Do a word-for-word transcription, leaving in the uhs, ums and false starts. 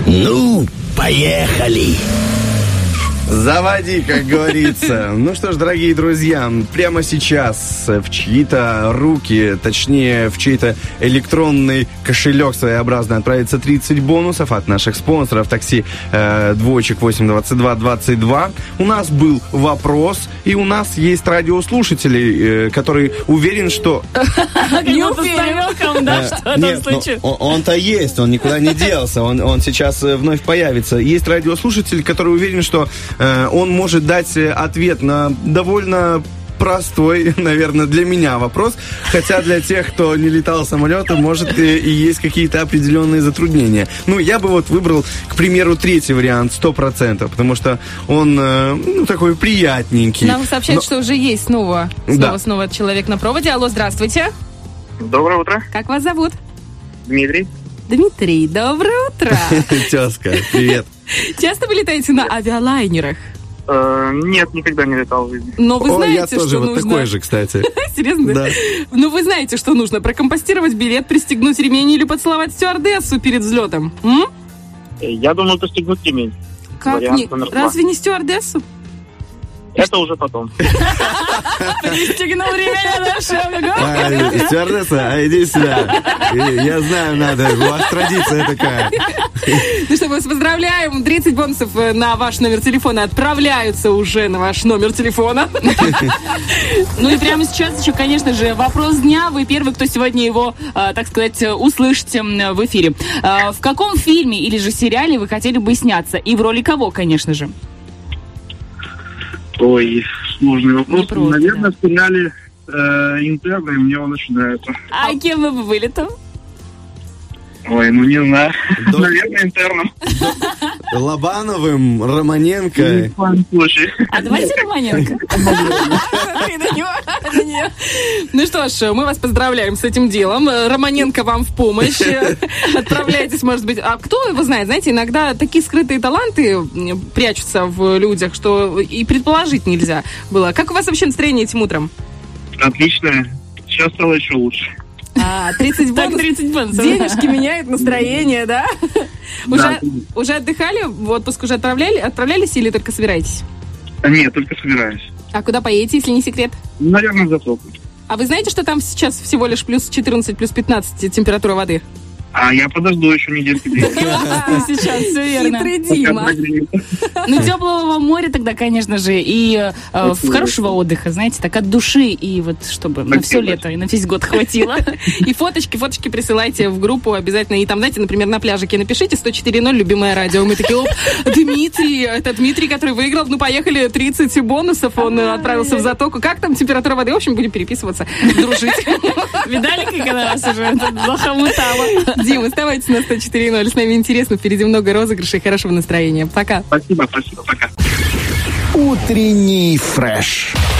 Ну, поехали! Заводи, как говорится. Ну что ж, дорогие друзья, прямо сейчас в чьи-то руки, точнее, в чей-то электронный кошелек своеобразно отправится тридцать бонусов от наших спонсоров такси э, двоечек восемь двадцать два двадцать два. У нас был вопрос, и у нас есть радиослушатели, э, который уверен, что... Не уверен, да, что там случилось. Он-то есть, он никуда не делся, он сейчас вновь появится. Есть радиослушатель, который уверен, что он может дать ответ на довольно простой, наверное, для меня вопрос, хотя для тех, кто не летал самолетом, может и, и есть какие-то определенные затруднения. Ну, я бы вот выбрал, к примеру, третий вариант, сто процентов, потому что он, ну, такой приятненький. Нам сообщают, Но... что уже есть снова, снова, да. снова человек на проводе. Алло, здравствуйте. Доброе утро. Как вас зовут? Дмитрий. Дмитрий, доброе утро. Тезка, привет. Часто вы летаете на авиалайнерах? Э, нет, никогда не летал в жизни. Но вы О, знаете, я тоже что вот нужно... такой же, кстати. Серьезно? Да. Ну, вы знаете, что нужно? Прокомпостировать билет, пристегнуть ремень или поцеловать стюардессу перед взлетом? М? Я думал, постигнуть ремень. Как не? Разве не стюардессу? Это уже потом. Пристегнул ремень, нашел. Стюардесса, а иди сюда. Я знаю, надо. У вас традиция такая. Ну что, мы вас поздравляем. тридцать бонусов на ваш номер телефона отправляются уже на ваш номер телефона. Ну и прямо сейчас еще, конечно же, вопрос дня. Вы первый, кто сегодня его, так сказать, услышите в эфире. В каком фильме или же сериале вы хотели бы сняться? И в роли кого, конечно же? Ой, сложный вопрос. Просто, наверное, да. в сериале э, «Интерны», мне он очень нравится. А кем вы бы были там? Ой, ну не знаю. До- Наверное, «Интерном». Лобановым, Романенко. В коем случае. А давайте Романенко. Ну что ж, мы вас поздравляем с этим делом. Романенко вам в помощь. Отправляйтесь, может быть. А кто его знает? Знаете, иногда такие скрытые таланты прячутся в людях, что и предположить нельзя было. Как у вас вообще настроение этим утром? Отлично. Сейчас стало еще лучше. А, тридцать бонусов. тридцать бонусов. Денежки меняют настроение, да? Уже, Да. уже отдыхали? В отпуск уже отправляли, отправлялись или только собираетесь? Нет, только собираюсь. А куда поедете, если не секрет? Наверное, в Затоку. А вы знаете, что там сейчас всего лишь плюс четырнадцать, плюс пятнадцать температура воды? А я подожду еще недельки. Сейчас, все верно. Хитрый Дима. Ну, теплого вам моря тогда, конечно же, и э, в хорошего отдыха, знаете, так от души, и вот чтобы на все лето и на весь год хватило. И фоточки, фоточки присылайте в группу обязательно. И там, знаете, например, на пляжике напишите сто четыре ноль, любимое радио. Мы такие, оп, Дмитрий, это Дмитрий, который выиграл. Ну, поехали, тридцать бонусов, он отправился в Затоку. Как там температура воды? В общем, будем переписываться, дружить. Видали, как она вас уже захомутала? Дим, оставайтесь на сто четыре ноль. С нами интересно. Впереди много розыгрышей. Хорошего настроения. Пока. Спасибо, спасибо, пока. Утренний фреш.